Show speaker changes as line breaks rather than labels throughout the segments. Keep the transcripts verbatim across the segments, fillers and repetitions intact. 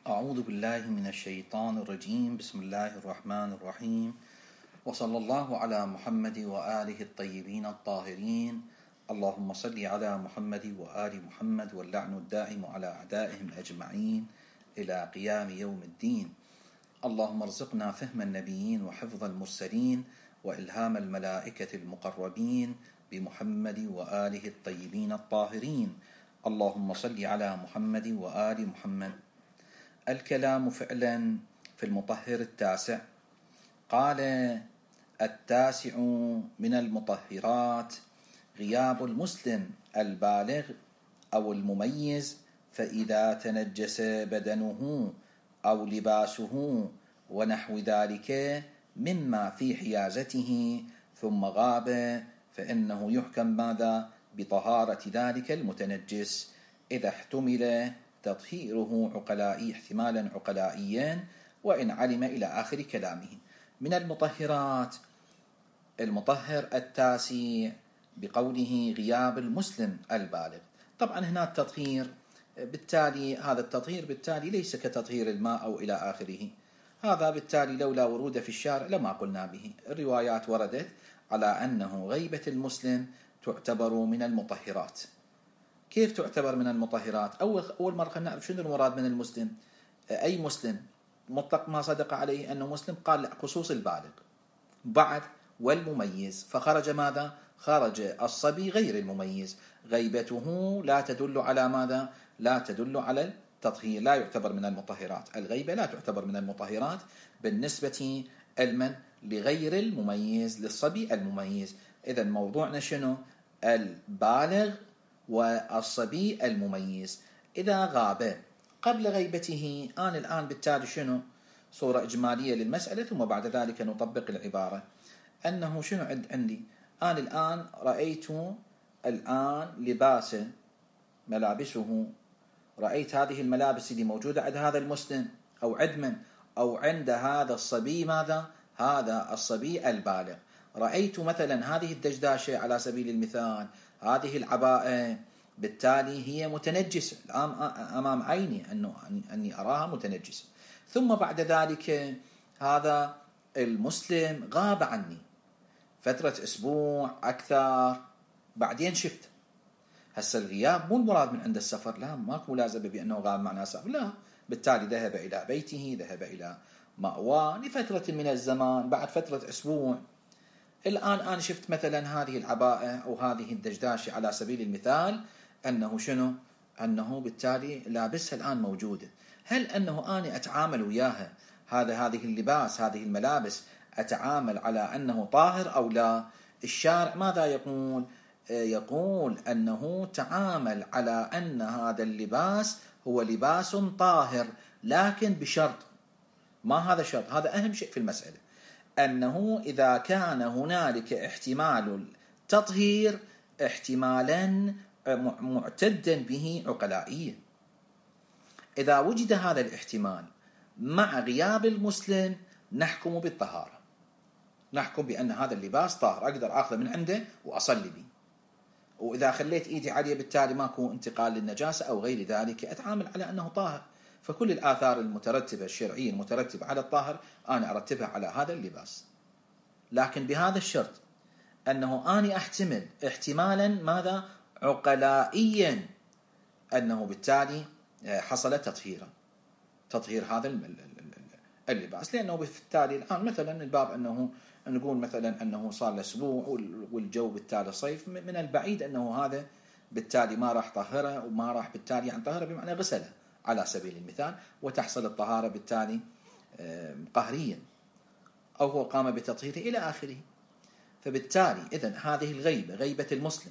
أعوذ بالله من الشيطان الرجيم. بسم الله الرحمن الرحيم، وصلى الله على محمد وآله الطيبين الطاهرين. اللهم صل على محمد وآل محمد، واللعن الدائم على أعدائهم أجمعين إلى قيام يوم الدين. اللهم ارزقنا فهم النبيين وحفظ المرسلين وإلهام الملائكة المقربين بمحمد وآله الطيبين الطاهرين. اللهم صل على محمد وآل محمد. الكلام فعلا في المطهر التاسع. قال: التاسع من المطهرات غياب المسلم البالغ أو المميز، فإذا تنجس بدنه أو لباسه ونحو ذلك مما في حيازته ثم غاب، فإنه يحكم ماذا؟ بطهارة ذلك المتنجس إذا احتمل تطهيره عقلائي احتمالا عقلائيا، وإن علم إلى آخر كلامه. من المطهرات المطهر التاسع بقوله غياب المسلم البالغ. طبعا هنا التطهير بالتالي هذا التطهير بالتالي ليس كتطهير الماء أو إلى آخره. هذا بالتالي لولا ورود في الشارع لما قلنا به. الروايات وردت على أنه غيبة المسلم تعتبر من المطهرات. كيف تعتبر من المطهرات؟ أول أول مرة خلينا نعرف شنو المراد من المسلم. أي مسلم مطلق ما صدق عليه أنه مسلم، قال خصوص البالغ بعد والمميز، فخرج ماذا؟ خرج الصبي غير المميز. غيبته لا تدل على ماذا؟ لا تدل على التطهير، لا يعتبر من المطهرات. الغيبة لا تعتبر من المطهرات بالنسبة المن لغير المميز، للصبي المميز. إذا موضوعنا شنو؟ البالغ والصبي المميز إذا غاب قبل غيبته. أنا الآن بالتالي شنو؟ صورة إجمالية للمسألة، ثم بعد ذلك نطبق العبارة. أنه شنو عند عندي؟ أنا الآن رأيت الآن لباس ملابسه، رأيت هذه الملابس اللي موجودة عند هذا المسلم أو عند من؟ أو عند هذا الصبي ماذا؟ هذا الصبي البالغ. رأيت مثلا هذه الدشداشة على سبيل المثال، هذه العباءة، بالتالي هي متنجسة الآن أمام عيني، أنه أني أراها متنجسة. ثم بعد ذلك هذا المسلم غاب عني فترة أسبوع أكثر، بعدين شفت. هسه الغياب مو المراد من عند السفر، لا، ماكو ملازمة بأنه غاب معناه سفر، لا، بالتالي ذهب إلى بيته، ذهب إلى مأواه لفترة من الزمان، بعد فترة أسبوع. الآن أنا شفت مثلا هذه العباءة أو هذه الدشداشة على سبيل المثال، أنه شنو؟ أنه بالتالي لابسها الآن موجودة. هل أنه أنا أتعامل وياها هذا هذه اللباس هذه الملابس أتعامل على أنه طاهر أو لا؟ الشارع ماذا يقول؟ يقول أنه تعامل على أن هذا اللباس هو لباس طاهر، لكن بشرط. ما هذا الشرط؟ هذا أهم شيء في المسألة، أنه إذا كان هنالك احتمال التطهير احتمالا معتدا به عقلائيا. إذا وجد هذا الاحتمال مع غياب المسلم نحكم بالطهارة، نحكم بأن هذا اللباس طاهر، أقدر أخذه من عنده وأصلي به. وإذا خليت إيدي عليه بالتالي ماكو انتقال للنجاسة أو غير ذلك، أتعامل على أنه طاهر. فكل الآثار المترتبة الشرعية المترتبة على الطاهر أنا أرتبها على هذا اللباس، لكن بهذا الشرط أنه أنا أحتمل احتمالا ماذا؟ عقلائيا، أنه بالتالي حصل تطهيرا، تطهير هذا اللباس. لأنه بالتالي الآن مثلا الباب أنه نقول مثلا أنه صار له أسبوع والجو بالتالي صيف، من البعيد أنه هذا بالتالي ما راح طهره وما راح بالتالي عن طهره بمعنى غسله على سبيل المثال، وتحصل الطهارة بالتالي قهريا، أو هو قام بتطهيره إلى آخره. فبالتالي إذن هذه الغيبة، غيبة المسلم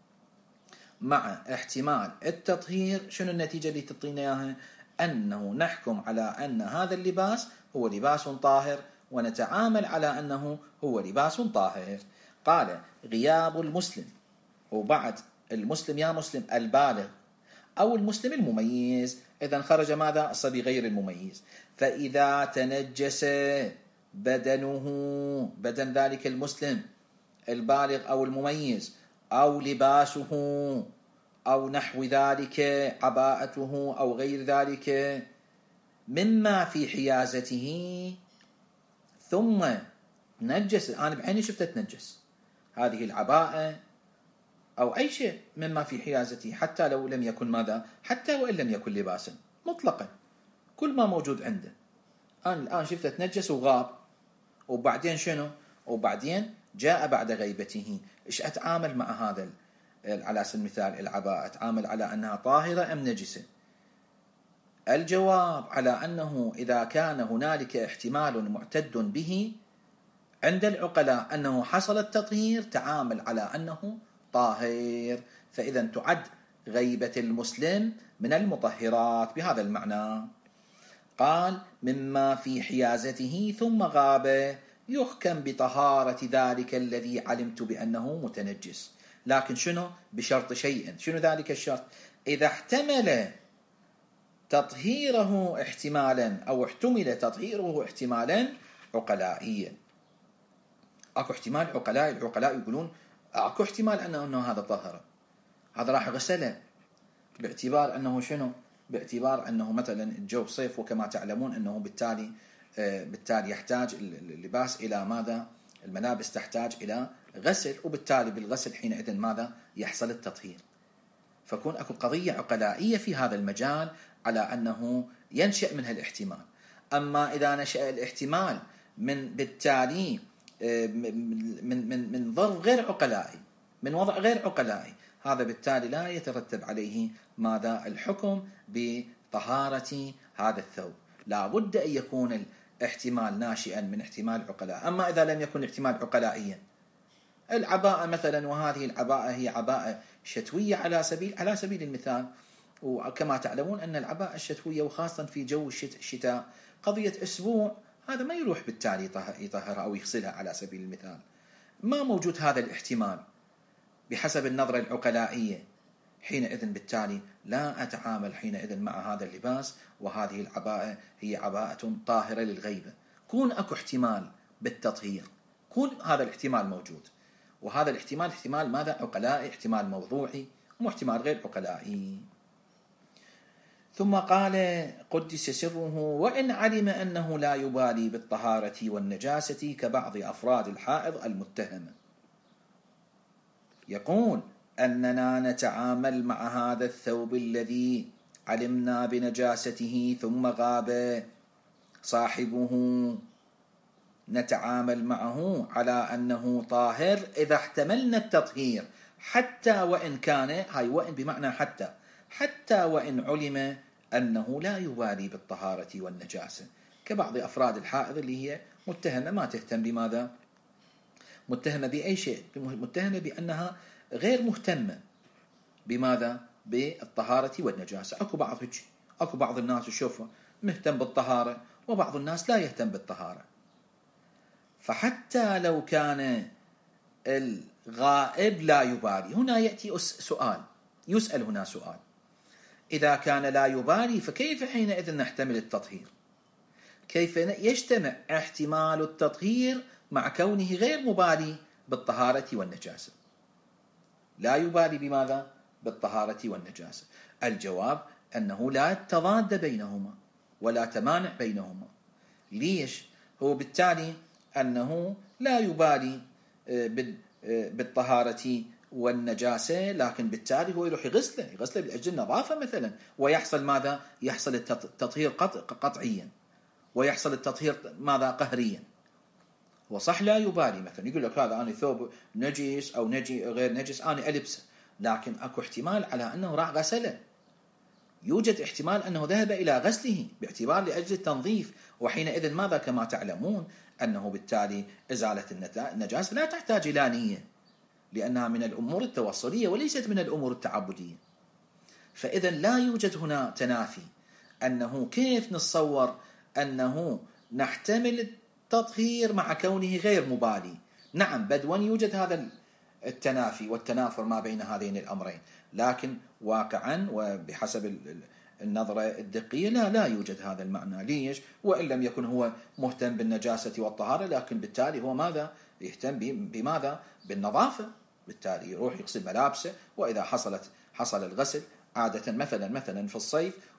مع احتمال التطهير، شنو النتيجة اللي تعطينا إياها؟ أنه نحكم على أن هذا اللباس هو لباس طاهر، ونتعامل على أنه هو لباس طاهر. قال: غياب المسلم، وبعد المسلم يا مسلم البالغ أو المسلم المميز. إذن خرج ماذا؟ الصبي غير المميز. فإذا تنجس بدنه، بدن ذلك المسلم البالغ أو المميز، أو لباسه، أو نحو ذلك، عباءته أو غير ذلك، مما في حيازته ثم نجس، أنا بعيني شفته تنجس، هذه العباءة أو أي شيء مما في حيازته، حتى لو لم يكن ماذا، حتى وإن لم يكن لباسا مطلقا، كل ما موجود عنده. أنا الآن شفته تنجس وغاب، وبعدين شنو؟ وبعدين جاء بعد غيبته، إيش أتعامل مع هذا؟ على سبيل المثال العباءة، أتعامل على أنها طاهرة أم نجسة؟ الجواب على أنه إذا كان هنالك احتمال معتد به عند العقلاء أنه حصل التطهير، تعامل على أنه طاهر، فإذا تعد غيبة المسلم من المطهرات بهذا المعنى. قال مما في حيازته ثم غاب، يحكم بطهارة ذلك الذي علمت بأنه متنجس، لكن شنو؟ بشرط شيء. شنو ذلك الشرط؟ إذا احتمل تطهيره احتمالا أو احتمل تطهيره احتمالا عقلائيا. اكو احتمال عقلاء، العقلاء يقولون اكو احتمال انه, إنه هذا طهر، هذا راح غسله، باعتبار انه شنو؟ باعتبار انه مثلا الجو صيف، وكما تعلمون انه بالتالي آه بالتالي يحتاج اللباس الى ماذا؟ الملابس تحتاج الى غسل، وبالتالي بالغسل حينئذ ماذا؟ يحصل التطهير. فكون اكو قضية عقلائية في هذا المجال على انه ينشأ منها الاحتمال. اما اذا نشأ الاحتمال من بالتالي من من من ظرف غير عقلائي، من وضع غير عقلائي، هذا بالتالي لا يترتب عليه ماذا؟ الحكم بطهارة هذا الثوب. لا بد أن يكون الاحتمال ناشئا من احتمال عقلاء. أما إذا لم يكن احتمال عقلائيا، العباءة مثلا، وهذه العباءة هي عباءة شتوية على سبيل على سبيل المثال، وكما تعلمون أن العباءة الشتوية وخاصة في جو الشتاء قضية أسبوع، هذا ما يروح بالتالي يطهرها أو يغسلها على سبيل المثال. ما موجود هذا الاحتمال بحسب النظرة العقلائية، حينئذ بالتالي لا أتعامل حينئذ مع هذا اللباس، وهذه العباءة هي عباءة طاهرة للغيبة. كون أكو احتمال بالتطهير، كون هذا الاحتمال موجود، وهذا الاحتمال احتمال ماذا؟ عقلائي، احتمال موضوعي، مو احتمال غير عقلائي. ثم قال قدس سره وإن علم أنه لا يبالي بالطهارة والنجاسة كبعض أفراد الحائض المتهمة. يقول أننا نتعامل مع هذا الثوب الذي علمنا بنجاسته ثم غاب صاحبه، نتعامل معه على أنه طاهر إذا احتملنا التطهير، حتى وإن كان، هاي وإن بمعنى حتى، حتى وإن علم أنه لا يبالي بالطهارة والنجاسة، كبعض أفراد الحائض اللي هي متهمة ما تهتم بماذا؟ متهمة بأي شيء، متهمة بأنها غير مهتمة بماذا؟ بالطهارة والنجاسة. أكو بعض هيك، أكو بعض الناس يشوفوا مهتم بالطهارة، وبعض الناس لا يهتم بالطهارة. فحتى لو كان الغائب لا يبالي، هنا يأتي سؤال، يسأل هنا سؤال، إذا كان لا يبالي فكيف حينئذ نحتمل التطهير؟ كيف يجتمع احتمال التطهير مع كونه غير مبالي بالطهارة والنجاسة؟ لا يبالي بماذا؟ بالطهارة والنجاسة. الجواب أنه لا تضاد بينهما ولا تمانع بينهما. ليش؟ هو بالتالي أنه لا يبالي بالطهارة والنجاسة، لكن بالتالي هو يروح يغسله يغسله لأجل النظافة مثلا، ويحصل ماذا؟ يحصل التطهير قطعيا، ويحصل التطهير ماذا؟ قهريا. هو صح لا يبالي، مثلا يقول لك هذا أنا ثوب نجس أو نجي غير نجس أنا ألبسه، لكن أكو احتمال على أنه راح غسله، يوجد احتمال أنه ذهب إلى غسله باعتبار لأجل التنظيف، وحينئذ ماذا؟ كما تعلمون أنه بالتالي إزالة النجاسة لا تحتاج إلى نية، لأنها من الأمور التوصلية وليست من الأمور التعبدية. فإذا لا يوجد هنا تنافي، أنه كيف نتصور أنه نحتمل التطهير مع كونه غير مبالي؟ نعم بدوا يوجد هذا التنافي والتنافر ما بين هذين الأمرين، لكن واقعا وبحسب النظرة الدقيقية لا لا يوجد هذا المعنى. ليش؟ وإن لم يكن هو مهتم بالنجاسة والطهارة، لكن بالتالي هو ماذا؟ يهتم بماذا؟ بالنظافة، بالتالي يروح يغسل ملابسه، وإذا حصلت حصل الغسل عادة مثلا مثلا في الصيف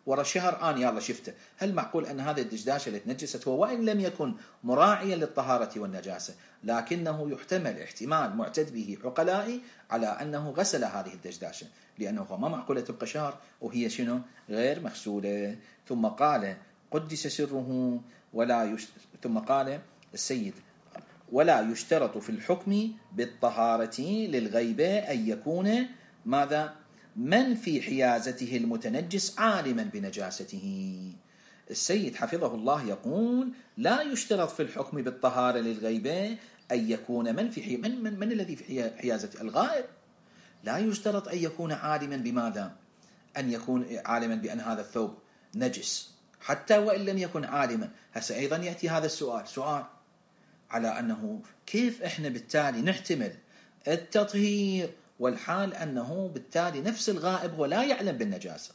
ورا شهر آن يلا شفته، هل معقول أن هذه الدشداشة اللي تنجست هو وإن لم يكن مراعيا للطهارة والنجاسة لكنه يحتمل احتمال معتد به عقلائي على أنه غسل هذه الدشداشة، لأنه ما معقولة تبقى شهر وهي شنو غير مغسولة. ثم قال قدس سره ولا يشت... ثم قال السيد ولا يشترط في الحكم بالطهارة للغيبة أن يكون ماذا من في حيازته المتنجس عالما بنجاسته. السيد حفظه الله يقول لا يشترط في الحكم بالطهارة للغيبة أن يكون من في حي... من, من, من الذي في حيازته الغائب، لا يشترط أن يكون عالما بماذا، أن يكون عالما بأن هذا الثوب نجس حتى وإن لم يكن عالما. هسه أيضا يأتي هذا السؤال سؤال على أنه كيف إحنا بالتالي نحتمل التطهير والحال أنه بالتالي نفس الغائب هو لا يعلم بالنجاسة.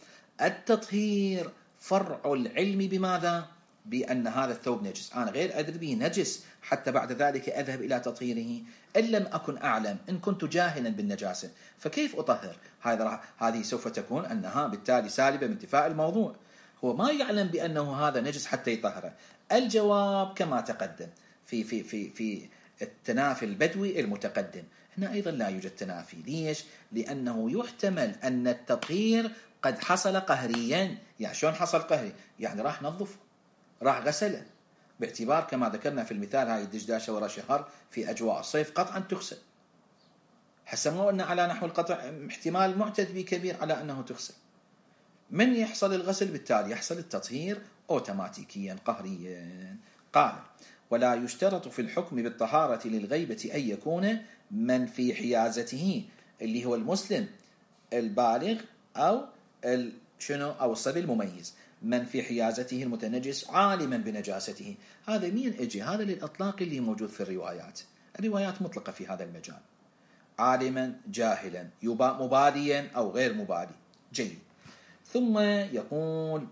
التطهير فرع العلم بماذا، بأن هذا الثوب نجس، أنا غير أدري به نجس حتى بعد ذلك أذهب إلى تطهيره إن لم أكن أعلم، إن كنت جاهلا بالنجاسة فكيف أطهر؟ هذه سوف تكون أنها بالتالي سالبة من انتفاء الموضوع، هو ما يعلم بأنه هذا نجس حتى يطهره. الجواب كما تقدم في في في في التنافي البدوي المتقدم، هنا أيضا لا يوجد تنافي. ليش؟ لأنه يحتمل أن التطهير قد حصل قهريا. يعني شلون حصل قهري؟ يعني راح نظف، راح غسله، باعتبار كما ذكرنا في المثال هاي الدشداشة ورا شهر في أجواء الصيف قطعا تغسل. حسموا أن على نحو القطع احتمال معتد به كبير على أنه تغسل. من يحصل الغسل بالتالي يحصل التطهير أوتوماتيكيا قهريا. قال ولا يشترط في الحكم بالطهارة للغيبة أن يكون من في حيازته اللي هو المسلم البالغ أو شنو أو الصبي المميز، من في حيازته المتنجس عالما بنجاسته. هذا مين اجي؟ هذا للإطلاق اللي موجود في الروايات، الروايات مطلقة في هذا المجال، عالما جاهلا مباديا أو غير مبادي. جيد. ثم يقول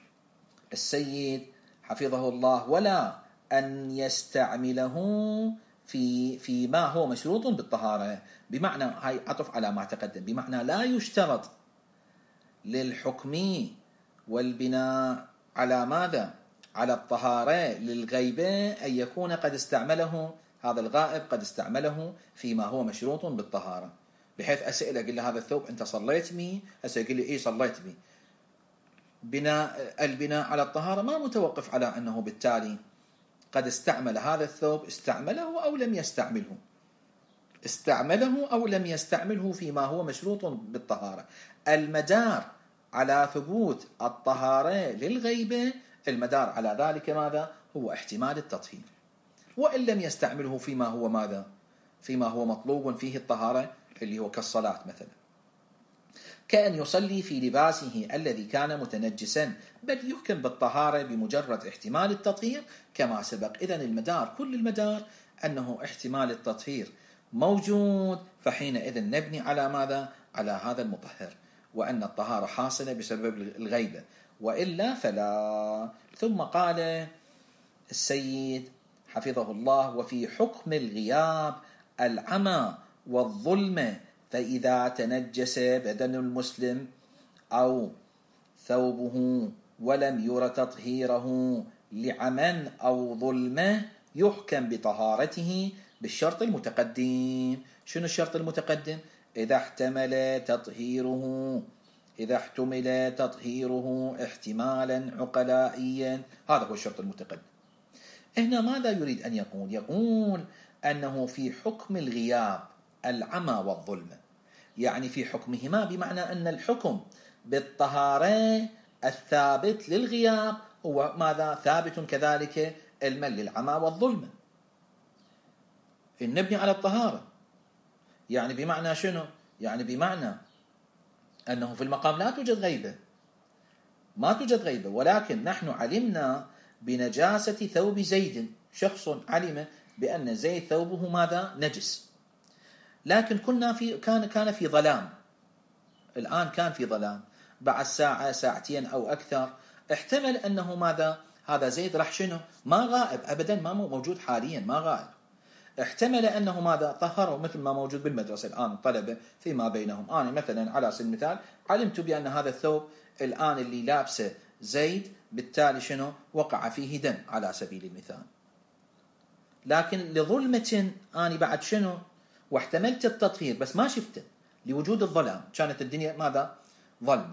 السيد حفظه الله ولا أن يستعمله في فيما هو مشروط بالطهارة، بمعنى هاي عطف على ما تقدم، بمعنى لا يشترط للحكم والبناء على ماذا؟ على الطهارة للغيبة أن يكون قد استعمله هذا الغائب قد استعمله فيما هو مشروط بالطهارة، بحيث أسأله أقول له هذا الثوب أنت صليت به؟ هسه يقول لي إيه صليت به. بناء البناء على الطهارة ما متوقف على أنه بالتالي قد استعمل هذا الثوب، استعمله أو لم يستعمله، استعمله أو لم يستعمله فيما هو مشروط بالطهارة. المدار على ثبوت الطهارة للغيبة، المدار على ذلك ماذا؟ هو احتمال التطهير، وإن لم يستعمله فيما هو ماذا؟ فيما هو مطلوب فيه الطهارة اللي هو كالصلاة مثلا، كأن يصلي في لباسه الذي كان متنجسا، بل يحكم بالطهارة بمجرد احتمال التطهير كما سبق. إذن المدار كل المدار أنه احتمال التطهير موجود، فحينئذ نبني على ماذا؟ على هذا المطهر، وأن الطهارة حاصلة بسبب الغيبة، وإلا فلا. ثم قال السيد حفظه الله وفي حكم الغياب العمى والظلم، فإذا تنجس بدن المسلم أو ثوبه ولم ير تطهيره لعمى أو ظلمه يحكم بطهارته بالشرط المتقدم. شنو الشرط المتقدم؟ إذا احتمل تطهيره إذا احتمل تطهيره احتمالا عقلائيا، هذا هو الشرط المتقدم. هنا ماذا يريد أن يقول؟ يقول أنه في حكم الغياب العمى والظلم، يعني في حكمهما، بمعنى أن الحكم بالطهارة الثابت للغياب هو ماذا؟ ثابت كذلك علما للعمى والظلم. نبني على الطهارة، يعني بمعنى شنو؟ يعني بمعنى أنه في المقام لا توجد غيبة، ما توجد غيبة، ولكن نحن علمنا بنجاسة ثوب زيد، شخص علم بأن زيد ثوبه ماذا؟ نجس، لكن كنا في كان كان في ظلام، الآن كان في ظلام، بعد ساعة ساعتين أو أكثر احتمل أنه ماذا؟ هذا زيد راح شنو؟ ما غائب أبدا، ما موجود حاليا، ما غائب، احتمل أنه ماذا طهره، مثل ما موجود بالمدرسة الآن الطلبة فيما بينهم. أنا مثلا على سبيل المثال علمت بأن هذا الثوب الآن اللي لابسه زيد بالتالي شنو وقع فيه دم على سبيل المثال، لكن لظلمة أنا بعد شنو واحتملت التطهير بس ما شفته لوجود الظلام، كانت الدنيا ماذا ظلمة.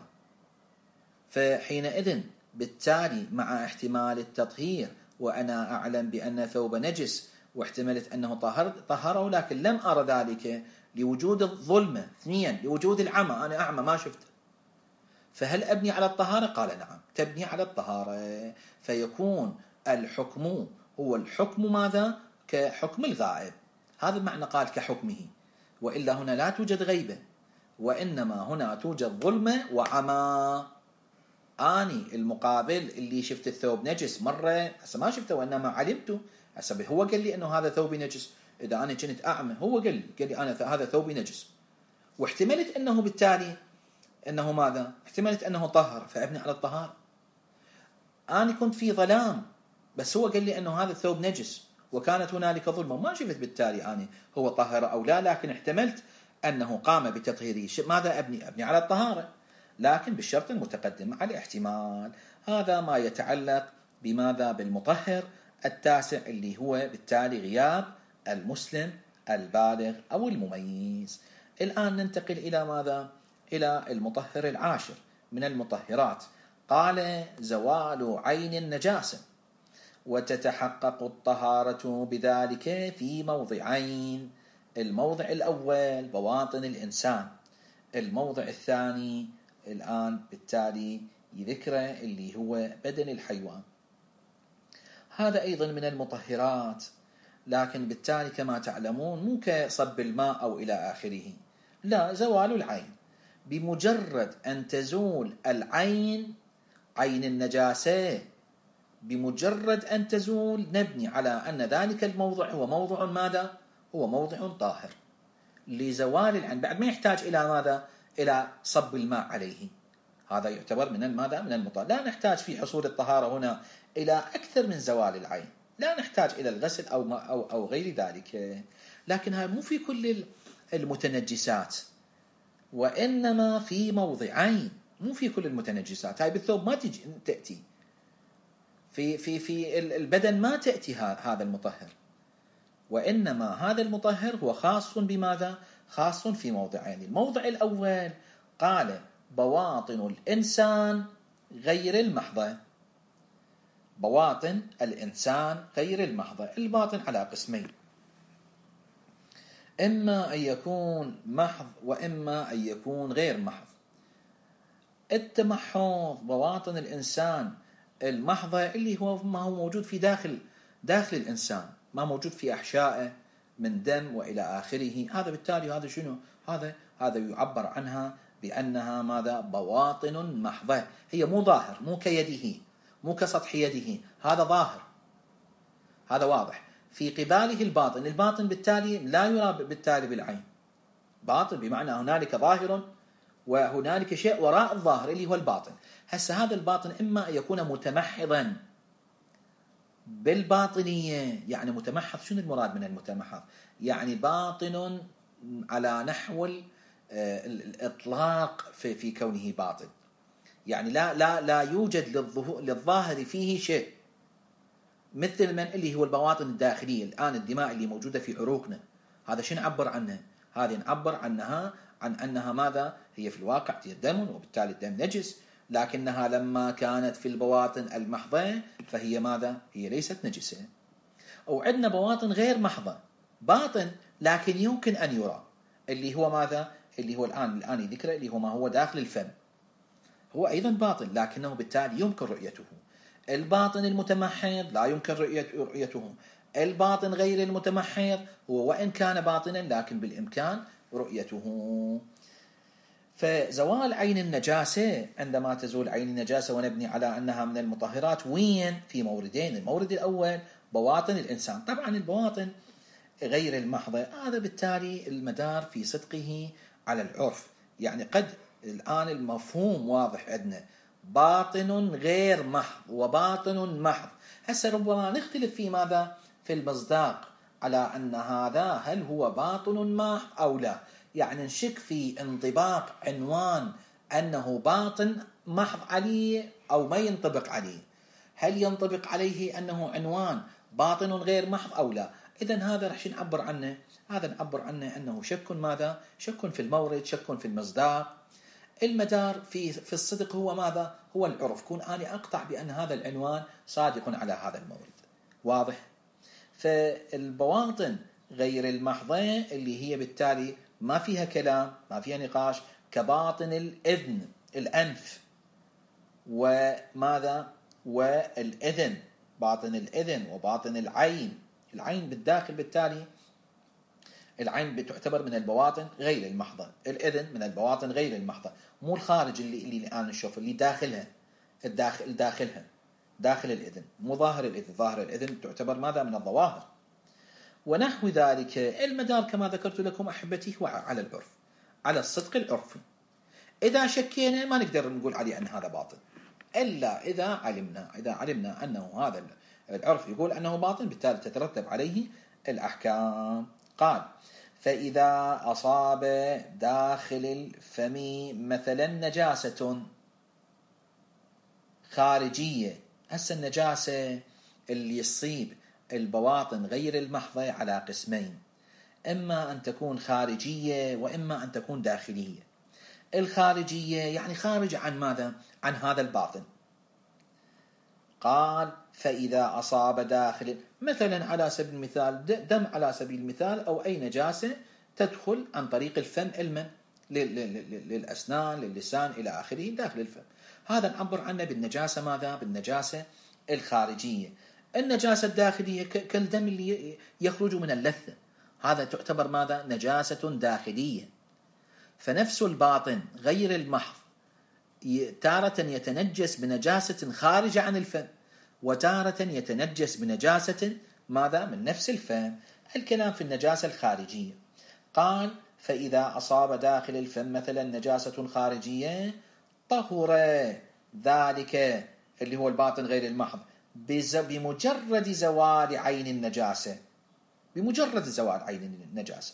فحينئذ بالتالي مع احتمال التطهير وأنا أعلم بأن ثوب نجس واحتملت أنه طهر طهره لكن لم أرى ذلك لوجود الظلمة، اثنين لوجود العمى، أنا أعمى ما شفته، فهل أبني على الطهارة؟ قال نعم تبني على الطهارة. فيكون الحكم هو الحكم ماذا كحكم الغائب، هذا المعنى قال كحكمه، وإلا هنا لا توجد غيبة وإنما هنا توجد ظلمة وعمى. أني المقابل اللي شفت الثوب نجس مرة هسه ما شفته وإنما علمته، هسه هو قال لي أنه هذا ثوبي نجس، إذا أنا كنت أعمى هو قال لي قال لي أنا هذا ثوبي نجس، واحتملت أنه بالتالي أنه ماذا احتملت أنه طهر فأبني على الطهارة. أنا كنت في ظلام بس هو قال لي أنه هذا الثوب نجس وكانت هنالك ظلمة ما شفت بالتالي أنا هو طهر أو لا، لكن احتملت أنه قام بتطهيره، ماذا أبني أبني على الطهارة لكن بالشرط المتقدم على احتمال. هذا ما يتعلق بماذا بالمطهر التاسع اللي هو بالتالي غياب المسلم البالغ أو المميز. الآن ننتقل إلى ماذا إلى المطهر العاشر من المطهرات. قال زوال عين النجاسة، وتتحقق الطهارة بذلك في موضعين، الموضع الأول بواطن الإنسان، الموضع الثاني الآن بالتالي ذكره اللي هو بدن الحيوان. هذا أيضا من المطهرات، لكن بالتالي كما تعلمون مو كصب الماء أو إلى آخره، لا، زوال العين بمجرد أن تزول العين عين النجاسة، بمجرد أن تزول نبني على أن ذلك الموضع هو موضع ماذا هو موضع طاهر لزوال العين، بعد ما يحتاج إلى ماذا إلى صب الماء عليه. هذا يعتبر من الماذا من المطهر، لا نحتاج في حصول الطهارة هنا إلى أكثر من زوال العين، لا نحتاج إلى الغسل أو ما أو أو غير ذلك. لكن هذا مو في كل المتنجسات، وإنما في موضعين، مو في كل المتنجسات. هاي بالثوب ما تجي تأتي، في في في البدن ما تأتي هذا المطهر، وإنما هذا المطهر هو خاص بماذا خاص في موضعين. الموضع الأول قال بواطن الإنسان غير المحضة، بواطن الإنسان غير المحضة. الباطن على قسمين، إما أن يكون محض وإما أن يكون غير محض. التمحض بواطن الإنسان المحضة اللي هو ما هو موجود في داخل داخل الإنسان، ما موجود في أحشائه من دم وإلى آخره. هذا بالتالي هذا شنو هذا هذا يعبر عنها بأنها ماذا بواطن محضة، هي مو ظاهر، مو كيده، مو كسطح يده، هذا ظاهر، هذا واضح. في قباله الباطن، الباطن بالتالي لا يرى بالتالي بالعين، باطن بمعنى هنالك ظاهر وهنالك شيء وراء الظاهر اللي هو الباطن. هسه هذا الباطن إما أن يكون متمحضا بالباطنية، يعني متمحض، شنو المراد من المتمحض؟ يعني باطن على نحو الإطلاق في في كونه باطن، يعني لا لا لا يوجد للظاهر فيه شيء، مثل من اللي هو البواطن الداخلية. الآن الدماء اللي موجودة في عروقنا هذا شنو نعبر عنها؟ هذه نعبر عنها عن أنها ماذا هي في الواقع هي دم، وبالتالي الدم نجس، لكنها لما كانت في البواطن المحضة فهي ماذا هي ليست نجسة. أو عندنا بواطن غير محضة، باطن لكن يمكن أن يرى، اللي هو ماذا اللي هو الآن الآن ذكره اللي هو ما هو داخل الفم، هو أيضا باطن لكنه بالتالي يمكن رؤيته. الباطن المتمحض لا يمكن رؤيته، الباطن غير المتمحض هو وإن كان باطنا لكن بالإمكان رؤيته. فزوال عين النجاسة، عندما تزول عين النجاسة ونبني على أنها من المطهرات، وين؟ في موردين. المورد الأول بواطن الإنسان، طبعا البواطن غير المحضة هذا بالتالي المدار في صدقه على العرف، يعني قد الآن المفهوم واضح عندنا باطن غير محض وباطن محض، هسه ربما نختلف في ماذا في المصداق على أن هذا هل هو باطن محض أو لا، يعني نشك في انطباق عنوان أنه باطن محض عليه أو ما ينطبق عليه، هل ينطبق عليه أنه عنوان باطن غير محض أو لا. إذن هذا رح نعبر عنه، هذا نعبر عنه أنه شك ماذا؟ شك في المورد، شك في المصداق. المدار في في الصدق هو ماذا؟ هو العرف، كون أنا أقطع بأن هذا العنوان صادق على هذا المورد. واضح؟ فالبواطن غير المحضة اللي هي بالتالي ما فيها كلام، ما فيها نقاش، كباطن الإذن، الأنف، وماذا؟ والإذن، باطن الإذن وباطن العين. العين بالداخل بالتالي العين بتعتبر من البواطن غير المحضة، الإذن من البواطن غير المحضة، مو الخارج اللي اللي الآن نشوف، اللي داخلها، الداخل داخلها داخل الإذن، مو ظاهر الإذن. ظاهر الإذن تعتبر ماذا؟ من الظواهر. ونحو ذلك. المدار كما ذكرت لكم أحبتي هو على العرف، على الصدق العرفي. إذا شكينا ما نقدر نقول عليه أن هذا باطن، إلا إذا علمنا إذا علمنا أنه هذا العرف يقول أنه باطن، بالتالي تترتب عليه الأحكام. قال: فإذا أصاب داخل الفم مثلا نجاسة خارجية. هسه النجاسة اللي يصيب البواطن غير المحضة على قسمين، إما أن تكون خارجية وإما أن تكون داخلية. الخارجية يعني خارج عن ماذا؟ عن هذا الباطن. قال: فإذا أصاب داخل، مثلا على سبيل المثال دم على سبيل المثال، أو أي نجاسة تدخل عن طريق الفم، المن للأسنان، للسان إلى آخره، داخل الفم، هذا نعبر عنه بالنجاسة ماذا؟ بالنجاسة الخارجية. النجاسة الداخلية كالدم اللي يخرج من اللثة، هذا تعتبر ماذا؟ نجاسة داخلية. فنفس الباطن غير المحض تارة يتنجس بنجاسة خارجة عن الفم، وتارة يتنجس بنجاسة ماذا؟ من نفس الفم. الكلام في النجاسة الخارجية. قال: فإذا أصاب داخل الفم مثلا نجاسة خارجية طهر ذلك اللي هو الباطن غير المحض بمجرد زوال عين النجاسة، بمجرد زوال عين النجاسة.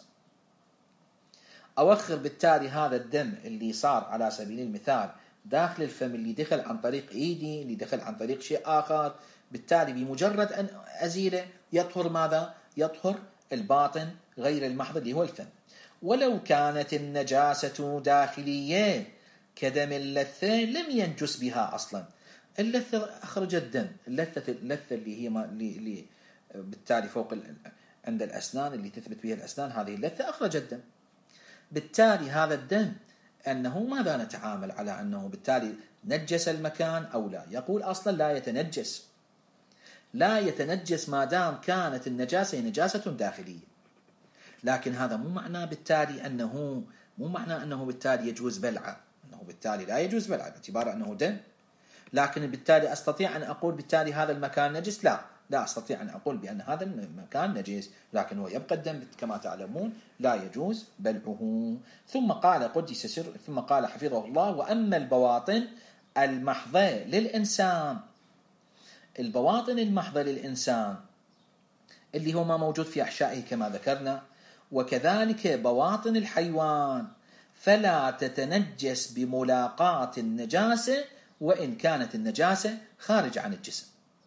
أوخر بالتالي هذا الدم اللي صار على سبيل المثال داخل الفم، اللي دخل عن طريق إيدي، اللي دخل عن طريق شيء آخر، بالتالي بمجرد أن أزيله يطهر ماذا؟ يطهر الباطن غير المحض اللي هو الفم. ولو كانت النجاسة داخلية كدم اللثة لم ينجس بها أصلا. اللثة أخرج الدم، اللثة اللثة اللي هي ما اللي, اللي بالتالي فوق عند الأسنان، اللي تثبت بها الأسنان، هذه اللثة أخرج الدم. بالتالي هذا الدم أنه ماذا نتعامل على أنه بالتالي نجس المكان أو لا؟ يقول أصلا لا يتنجس، لا يتنجس ما دام كانت النجاسة نجاسة داخلية. لكن هذا مو معناه بالتالي أنه مو معناه أنه بالتالي يجوز بلعه، أنه بالتالي لا يجوز بلعه باعتبار أنه دم. لكن بالتالي أستطيع أن أقول بالتالي هذا المكان نجس؟ لا، لا أستطيع أن أقول بأن هذا المكان نجس، لكن هو يبقى الدم كما تعلمون لا يجوز بلعه. ثم قال قدس سر ثم قال حفظه الله: وأما البواطن المحضة للإنسان، البواطن المحضة للإنسان اللي هو ما موجود في أحشائه كما ذكرنا، وكذلك بواطن الحيوان، فلا تتنجس بملاقاة النجاسة وإن كانت النجاسة خارج عن الجسم.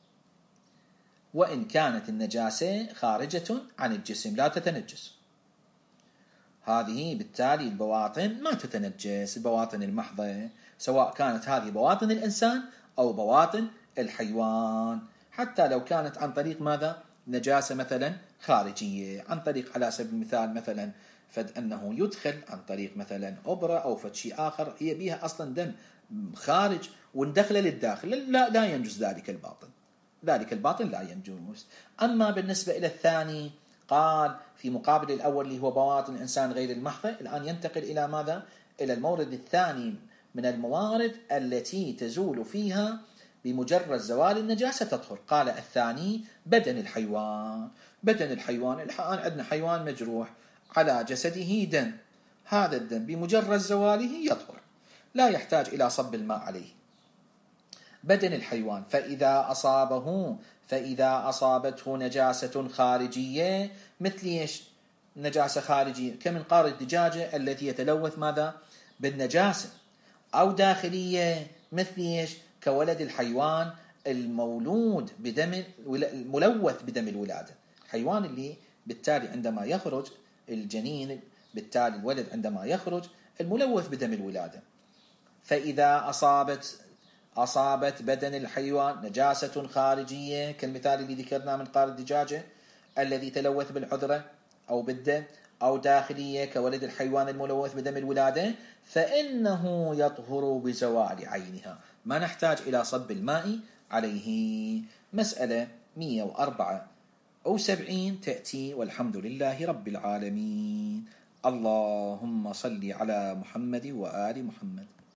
وإن كانت النجاسة خارجة عن الجسم لا تتنجس. هذه بالتالي البواطن ما تتنجس، البواطن المحضة، سواء كانت هذه بواطن الإنسان أو بواطن الحيوان، حتى لو كانت عن طريق ماذا؟ نجاسة مثلا خارجية، عن طريق على سبيل المثال مثلا فد أنه يدخل عن طريق مثلا أبرة أو فد شيء آخر هي بها أصلا دم خارج وندخل للداخل، لا, لا ينجز ذلك الباطن، ذلك الباطن لا ينجز. أما بالنسبة إلى الثاني قال في مقابل الأول اللي هو بواطن الإنسان غير المحضة، الآن ينتقل إلى ماذا؟ إلى المورد الثاني من الموارد التي تزول فيها بمجرد زوال النجاسة تطهر. قال الثاني بدن الحيوان. بدن الحيوان، الآن عندنا حيوان مجروح على جسده دم، هذا الدم بمجرد زواله يطهر، لا يحتاج إلى صب الماء عليه. بدن الحيوان: فإذا أصابه فإذا أصابته نجاسة خارجية، مثل إيش؟ نجاسة خارجية كمنقار الدجاجة التي يتلوث ماذا؟ بالنجاسة، أو داخلية مثل إيش؟ كولد الحيوان المولود بدم الملوث بدم الولادة، الحيوان اللي بالتالي عندما يخرج الجنين، بالتالي الولد عندما يخرج الملوث بدم الولادة. فإذا أصابت أصابت بدن الحيوان نجاسة خارجية كالمثال اللي ذكرنا من قار الدجاجة الذي تلوث بالعذرة أو بالدم، أو داخلية كولد الحيوان الملوث بدم الولادة، فإنه يطهر بزوال عينها، ما نحتاج إلى صب الماء عليه. مسألة مئة وأربعة وسبعين تأتي والحمد لله رب العالمين. اللهم صل على محمد وآل محمد.